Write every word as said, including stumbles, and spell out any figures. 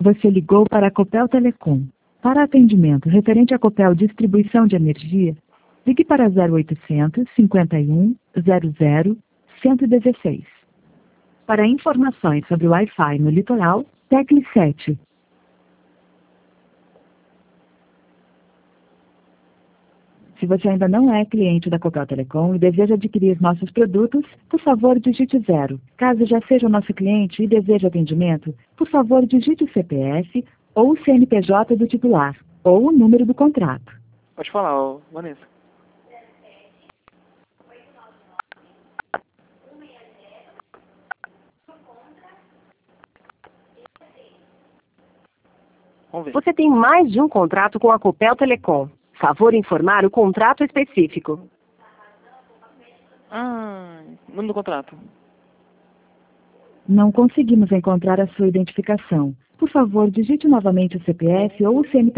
Você ligou para a Copel Telecom. Para atendimento referente à Copel Distribuição de Energia, ligue para zero oitocentos, cinquenta e um, zero zero, cento e dezesseis. Para informações sobre o Wi-Fi no litoral, tecle sete. Se você ainda não é cliente da Copel Telecom e deseja adquirir nossos produtos, por favor, digite zero. Caso já seja nosso cliente e deseje atendimento, por favor, digite o C P F ou o C N P J do titular, ou o número do contrato. Pode falar, ô, Vanessa. Vamos ver. Você tem mais de um contrato com a Copel Telecom. Favor informar o contrato específico. Ah, nome do contrato. Não conseguimos encontrar a sua identificação. Por favor, digite novamente o C P F ou o C N P J.